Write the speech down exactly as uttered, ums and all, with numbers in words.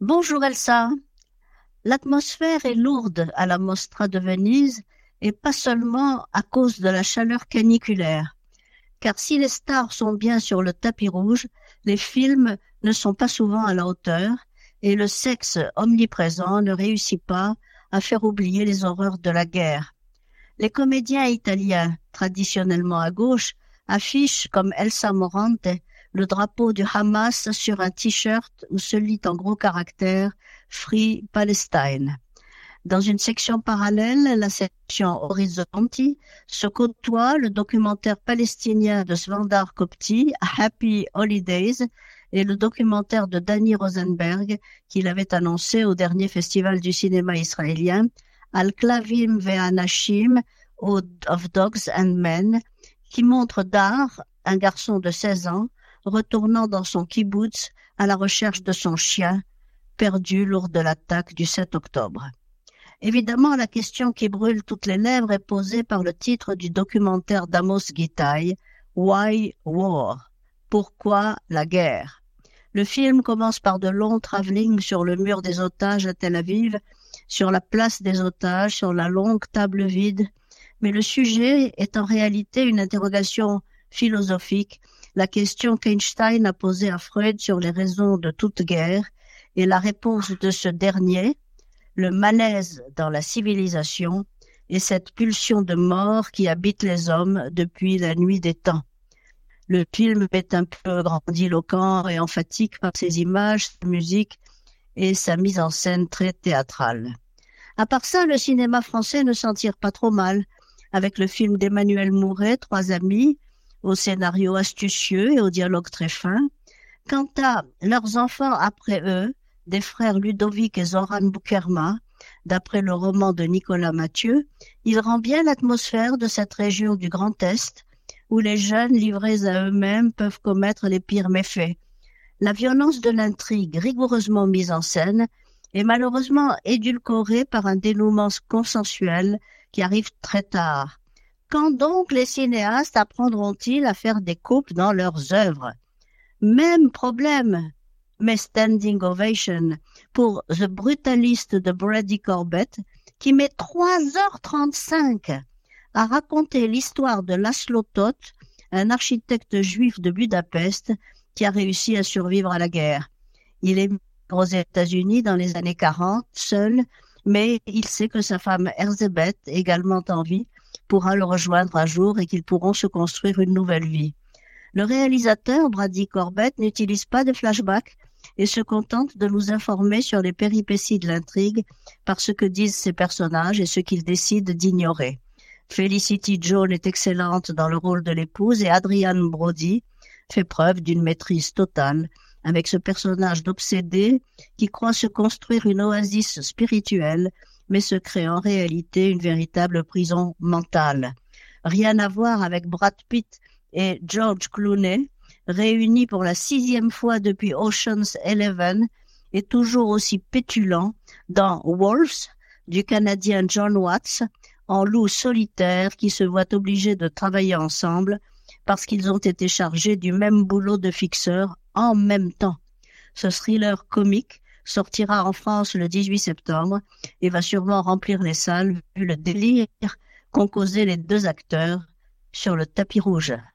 Bonjour Elsa. L'atmosphère est lourde à la Mostra de Venise et pas seulement à cause de la chaleur caniculaire. Car si les stars sont bien sur le tapis rouge, les films ne sont pas souvent à la hauteur et le sexe omniprésent ne réussit pas à faire oublier les horreurs de la guerre. Les comédiens italiens, traditionnellement à gauche, affichent comme Elsa Morante le drapeau du Hamas sur un t-shirt où se lit en gros caractères « Free Palestine ». Dans une section parallèle, la section Horizonti, se côtoie le documentaire palestinien de Svandar Kopti, Happy Holidays, et le documentaire de Danny Rosenberg, qu'il avait annoncé au dernier festival du cinéma israélien, Al-Klavim ve'Anashim of Dogs and Men, qui montre Dar, un garçon de seize ans, retournant dans son kibboutz à la recherche de son chien, perdu lors de l'attaque du sept octobre. Évidemment, la question qui brûle toutes les lèvres est posée par le titre du documentaire d'Amos Gitaï, Why War? Pourquoi la guerre? Le film commence par de longs travelling sur le mur des otages à Tel Aviv, sur la place des otages, sur la longue table vide, mais le sujet est en réalité une interrogation philosophique, la question qu'Einstein a posée à Freud sur les raisons de toute guerre et la réponse de ce dernier, le malaise dans la civilisation et cette pulsion de mort qui habite les hommes depuis la nuit des temps. Le film est un peu grandiloquent et emphatique par ses images, sa musique et sa mise en scène très théâtrale. À part ça, le cinéma français ne s'en tire pas trop mal, avec le film d'Emmanuel Mouret, Trois amis, au scénario astucieux et au dialogue très fin. Quant à leurs enfants après eux, des frères Ludovic et Zoran Boukerma, d'après le roman de Nicolas Mathieu, il rend bien l'atmosphère de cette région du Grand Est, où les jeunes livrés à eux-mêmes peuvent commettre les pires méfaits. La violence de l'intrigue, rigoureusement mise en scène, est malheureusement édulcorée par un dénouement consensuel qui arrive très tard. Quand donc les cinéastes apprendront-ils à faire des coupes dans leurs œuvres? Même problème, mais standing ovation pour The Brutalist de Brady Corbett, qui met trois heures trente-cinq à raconter l'histoire de Laszlo Toth, un architecte juif de Budapest qui a réussi à survivre à la guerre. Il est aux États-Unis dans les années quarante, seul, mais il sait que sa femme Erzébeth, également en vie, pourra le rejoindre un jour et qu'ils pourront se construire une nouvelle vie. Le réalisateur, Brady Corbett, n'utilise pas de flashback et se contente de nous informer sur les péripéties de l'intrigue par ce que disent ses personnages et ce qu'ils décident d'ignorer. Felicity Jones est excellente dans le rôle de l'épouse et Adrian Brody fait preuve d'une maîtrise totale avec ce personnage d'obsédé qui croit se construire une oasis spirituelle mais se crée en réalité une véritable prison mentale. Rien à voir avec Brad Pitt et George Clooney, réunis pour la sixième fois depuis Ocean's Eleven et toujours aussi pétulants dans Wolves du Canadien John Watts, en loup solitaire qui se voient obligés de travailler ensemble parce qu'ils ont été chargés du même boulot de fixeur en même temps. Ce thriller comique sortira en France le dix-huit septembre et va sûrement remplir les salles vu le délire qu'ont causé les deux acteurs sur le tapis rouge.